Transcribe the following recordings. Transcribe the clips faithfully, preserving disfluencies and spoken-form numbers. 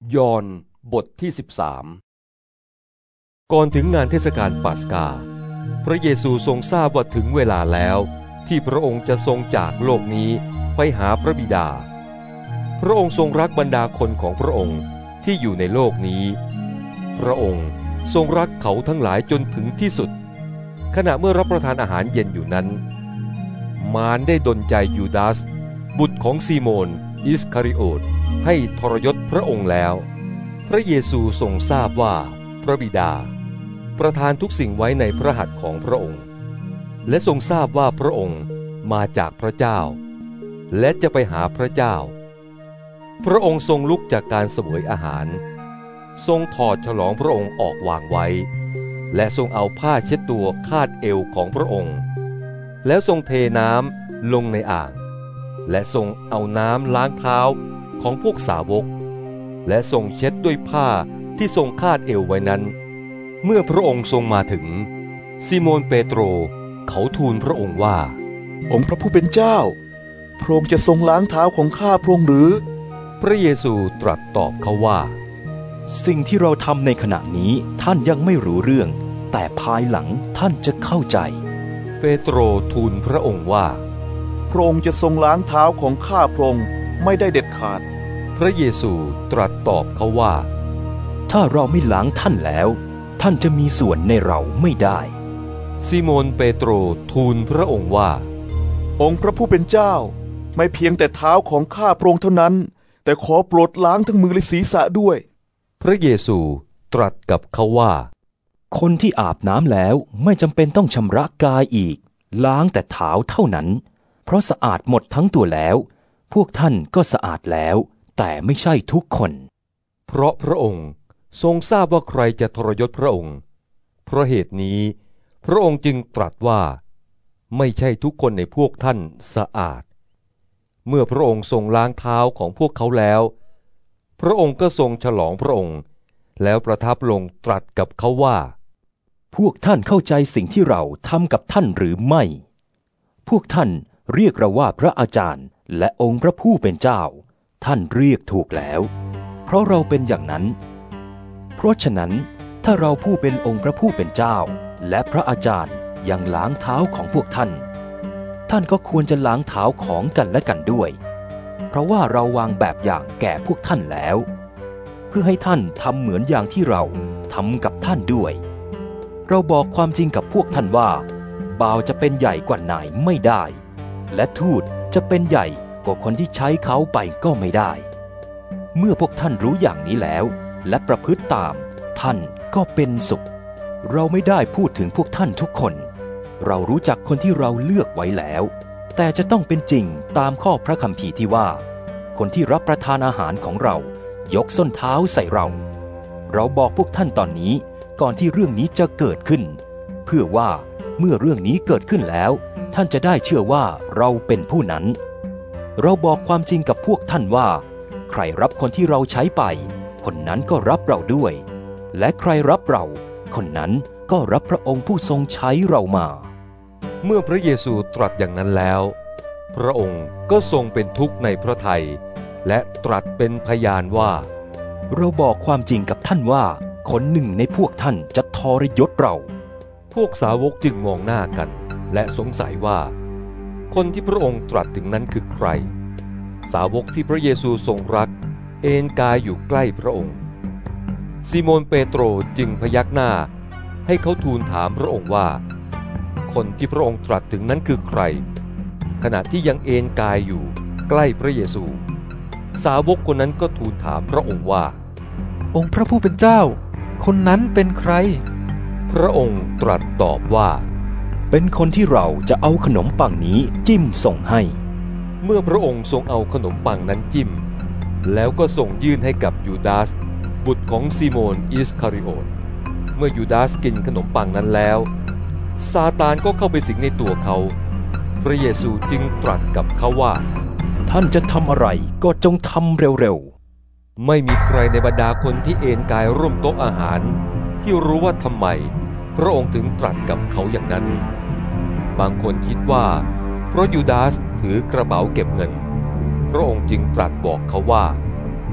ยอห์นบทที่สิบสามก่อนถึงงานเทศกาลปัสกาพระเยซูทรงทราบว่าถึงเวลาแล้วที่พระองค์จะทรงจากโลกนี้ไปหาพระบิดาพระองค์ทรงรักบรรดาคนของพระองค์ที่อยู่ในโลกนี้พระองค์ทรงรักเขาทั้งหลายจนถึงที่สุดขณะเมื่อรับประทานอาหารเย็นอยู่นั้นมารได้ดลใจยูดาสบุตรของซีโมนอิสคาริโอตให้ทรยศพระองค์แล้วพระเยซูทรงทราบว่าพระบิดาประทานทุกสิ่งไว้ในพระหัตถ์ของพระองค์และทรงทราบว่าพระองค์มาจากพระเจ้าและจะไปหาพระเจ้าพระองค์ทรงลุกจากการเสวยอาหารทรงถอดฉลองพระองค์ออกวางไว้และทรงเอาผ้าเช็ดตัวคาดเอวของพระองค์แล้วทรงเทน้ำลงในอ่างและทรงเอาน้ำล้างเท้าของพวกสาวกและทรงเช็ดด้วยผ้าที่ทรงคาดเอวไว้นั้นเมื่อพระองค์ทรงมาถึงซิโมนเปโตรเขาทูลพระองค์ว่าองค์พระผู้เป็นเจ้าพระองค์จะทรงล้างเท้าของข้าพระองค์หรือพระเยซูตรัสตอบเขาว่าสิ่งที่เราทำในขณะนี้ท่านยังไม่รู้เรื่องแต่ภายหลังท่านจะเข้าใจเปโตรทูลพระองค์ว่าพระองค์จะทรงล้างเท้าของข้าพระองค์ไม่ได้เด็ดขาดพระเยซูตรัสตอบเขาว่าถ้าเราไม่ล้างท่านแล้วท่านจะมีส่วนในเราไม่ได้ซิโมนเปโตรทูลพระองค์ว่าองค์พระผู้เป็นเจ้าไม่เพียงแต่เท้าของข้าพระองค์เท่านั้นแต่ขอโปรดล้างทั้งมือและศีรษะด้วยพระเยซูตรัสกับเขาว่าคนที่อาบน้ำแล้วไม่จำเป็นต้องชำระกายอีกล้างแต่เท้าเท่านั้นเพราะสะอาดหมดทั้งตัวแล้วพวกท่านก็สะอาดแล้วแต่ไม่ใช่ทุกคนเพราะพระองค์ทรงทราบว่าใครจะทรยศพระองค์เพราะเหตุนี้พระองค์จึงตรัสว่าไม่ใช่ทุกคนในพวกท่านสะอาดเมื่อพระองค์ทรงล้างเท้าของพวกเขาแล้วพระองค์ก็ทรงฉลองพระองค์แล้วประทับลงตรัสกับเขาว่าพวกท่านเข้าใจสิ่งที่เราทำกับท่านหรือไม่พวกท่านเรียกเราว่าพระอาจารย์และองค์พระผู้เป็นเจ้าท่านเรียกถูกแล้วเพราะเราเป็นอย่างนั้นเพราะฉะนั้นถ้าเราผู้เป็นองค์พระผู้เป็นเจ้าและพระอาจารย์ยังล้างเท้าของพวกท่านท่านก็ควรจะล้างเท้าของกันและกันด้วยเพราะว่าเราวางแบบอย่างแก่พวกท่านแล้วเพื่อให้ท่านทำเหมือนอย่างที่เราทำกับท่านด้วยเราบอกความจริงกับพวกท่านว่าบ่าวจะเป็นใหญ่กว่านายไม่ได้และทูตจะเป็นใหญ่กว่าคนที่ใช้เขาไปก็ไม่ได้เมื่อพวกท่านรู้อย่างนี้แล้วและประพฤติตามท่านก็เป็นสุขเราไม่ได้พูดถึงพวกท่านทุกคนเรารู้จักคนที่เราเลือกไว้แล้วแต่จะต้องเป็นจริงตามข้อพระคัมภีร์ที่ว่าคนที่รับประทานอาหารของเรายกส้นเท้าใส่เราเราบอกพวกท่านตอนนี้ก่อนที่เรื่องนี้จะเกิดขึ้นเพื่อว่าเมื่อเรื่องนี้เกิดขึ้นแล้วท่านจะได้เชื่อว่าเราเป็นผู้นั้นเราบอกความจริงกับพวกท่านว่าใครรับคนที่เราใช้ไปคนนั้นก็รับเราด้วยและใครรับเราคนนั้นก็รับพระองค์ผู้ทรงใช้เรามาเมื่อพระเยซูตรัสอย่างนั้นแล้วพระองค์ก็ทรงเป็นทุกข์ในพระทัยและตรัสเป็นพยานว่าเราบอกความจริงกับท่านว่าคนหนึ่งในพวกท่านจะทรยศเราพวกสาวกจึงมองหน้ากันและสงสัยว่าคนที่พระองค์ตรัสถึงนั้นคือใครสาวกที่พระเยซูทรงรักเอนกายอยู่ใกล้พระองค์ซิโมนเปโตรจึงพยักหน้าให้เขาทูลถามพระองค์ว่าคนที่พระองค์ตรัสถึงนั้นคือใครขณะที่ยังเอนกายอยู่ใกล้พระเยซูสาวกคนนั้นก็ทูลถามพระองค์ว่าองค์พระผู้เป็นเจ้าคนนั้นเป็นใครพระองค์ตรัสตอบว่าเป็นคนที่เราจะเอาขนมปังนี้จิ้มส่งให้เมื่อพระองค์ทรงเอาขนมปังนั้นจิ้มแล้วก็ส่งยื่นให้กับยูดาสบุตรของซีโมนอิสคาริโอตเมื่อยูดาสกินขนมปังนั้นแล้วซาตานก็เข้าไปสิงในตัวเขาพระเยซูจึงตรัสกับเขาว่าท่านจะทำอะไรก็จงทำเร็วๆไม่มีใครในบรรดาคนที่เอนกายร่วมโต๊ะอาหารที่รู้ว่าทำไมพระองค์ถึงตรัสกับเขาอย่างนั้นบางคนคิดว่าเพราะยูดาสถือกระเป๋าเก็บเงินพระองค์จึงตรัสบอกเขาว่า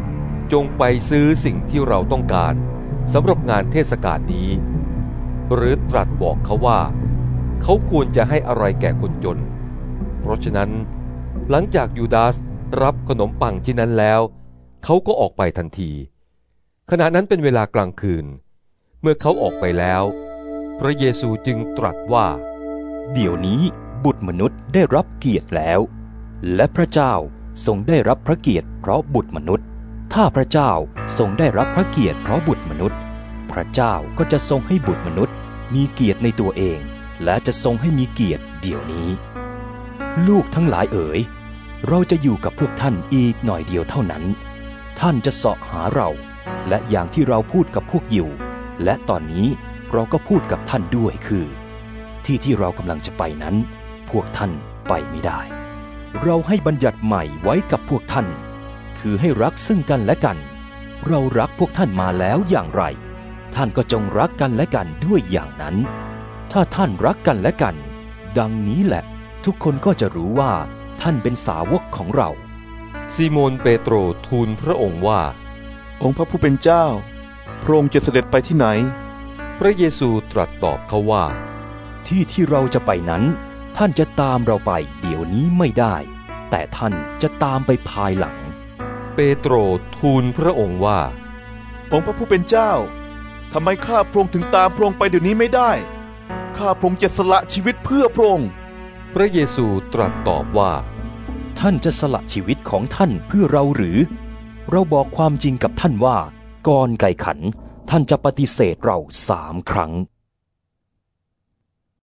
จงไปซื้อสิ่งที่เราต้องการสำหรับงานเทศกาลนี้หรือตรัสบอกเขาว่าเขาควรจะให้อะไรแก่คนจนเพราะฉะนั้นหลังจากยูดาสรับขนมปังชิ้นนั้นแล้วเขาก็ออกไปทันทีขณะนั้นเป็นเวลากลางคืนเมื่อเขาออกไปแล้วพระเยซูจึงตรัสว่าเดี๋ยวนี้บุตรมนุษย์ได้รับเกียรติแล้วและพระเจ้าทรงได้รับพระเกียรติเพราะบุตรมนุษย์ถ้าพระเจ้าทรงได้รับพระเกียรติเพราะบุตรมนุษย์พระเจ้าก็จะทรงให้บุตรมนุษย์มีเกียรติในตัวเองและจะทรงให้มีเกียรติเดี๋ยวนี้ลูกทั้งหลายเอ๋ยเราจะอยู่กับพวกท่านอีกหน่อยเดียวเท่านั้นท่านจะเสาะหาเราและอย่างที่เราพูดกับพวกยิวและตอนนี้เราก็พูดกับท่านด้วยคือที่ที่เรากำลังจะไปนั้นพวกท่านไปไม่ได้เราให้บัญญัติใหม่ไว้กับพวกท่านคือให้รักซึ่งกันและกันเรารักพวกท่านมาแล้วอย่างไรท่านก็จงรักกันและกันด้วยอย่างนั้นถ้าท่านรักกันและกันดังนี้แหละทุกคนก็จะรู้ว่าท่านเป็นสาวกของเราซีโมนเปโตรทูลพระองค์ว่าองค์พระผู้เป็นเจ้าพระองค์จะเสด็จไปที่ไหนพระเยซูตรัสตอบเขาว่าที่ที่เราจะไปนั้นท่านจะตามเราไปเดี๋ยวนี้ไม่ได้แต่ท่านจะตามไปภายหลังเปโตรทูลพระองค์ว่าองค์พระผู้เป็นเจ้าทำไมข้าพระองค์ถึงตามพระองค์ไปเดี๋ยวนี้ไม่ได้ข้าพระองค์จะสละชีวิตเพื่อพระองค์พระเยซูตรัสตอบว่าท่านจะสละชีวิตของท่านเพื่อเราหรือเราบอกความจริงกับท่านว่าก่อนไก่ขันท่านจะปฏิเสธเราสามครั้ง